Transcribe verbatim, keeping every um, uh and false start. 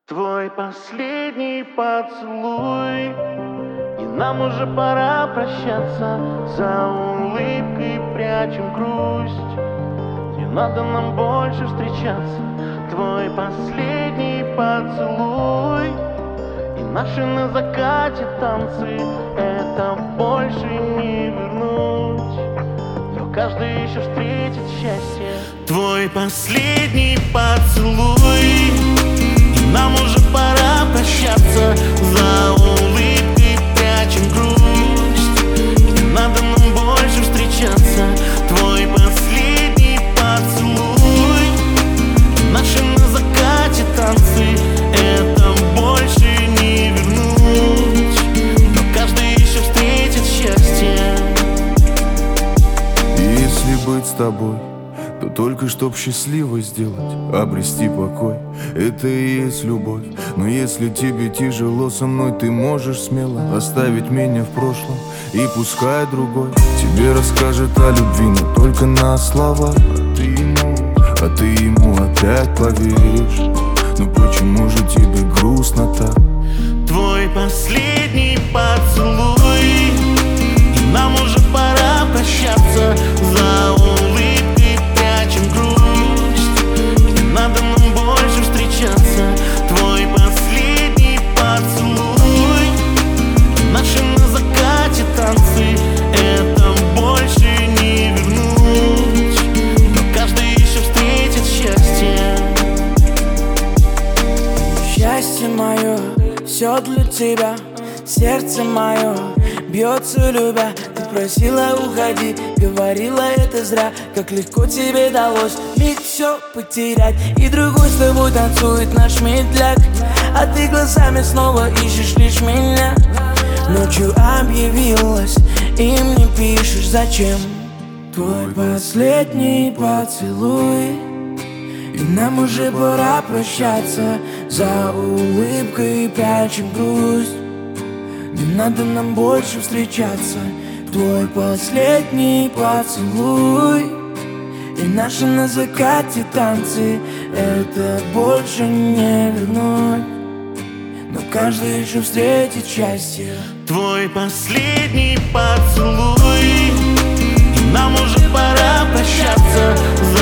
Твой последний поцелуй, и нам уже пора прощаться. За улыбкой прячем грусть, не надо нам больше встречаться. Твой последний поцелуй, и наши на закате танцы, это больше не вернуть, но каждый еще встретит счастье. Твой последний поцелуй, нам уже пора прощаться. За улыбкой прячем грусть, не надо нам больше встречаться. Твой последний поцелуй, наши на закате танцы, это больше не вернуть, но каждый еще встретит счастье. Если быть с тобой, то только чтоб счастливо сделать, обрести покой, это и есть любовь. Но если тебе тяжело со мной, ты можешь смело оставить меня в прошлом, и пускай другой тебе расскажет о любви, но только на слова. А ты ему, а ты ему опять поверишь. Ну почему же тебе грустно так? Твой последний поцелуй, и нам уже пора прощаться. За улыбкой прячем грусть, не надо нам больше встречаться. Твой последний поцелуй, наши на закате танцы, это больше не вернуть, но каждый еще встретит счастье. Счастье мое, все для тебя, сердце мое бьется любя. Ты просила уходи, говорила это зря. Как легко тебе далось миг все потерять, и другой с тобой танцует наш медляк, а ты глазами снова ищешь лишь меня. Ночью объявилась и мне пишешь зачем. Твой последний поцелуй, и нам уже пора прощаться. За улыбкой прячем грусть, не надо нам больше встречаться. Твой последний поцелуй, и наши на закате танцы, это больше не вернуть, но каждый еще встретит счастье. Твой последний поцелуй, и нам уже пора прощаться.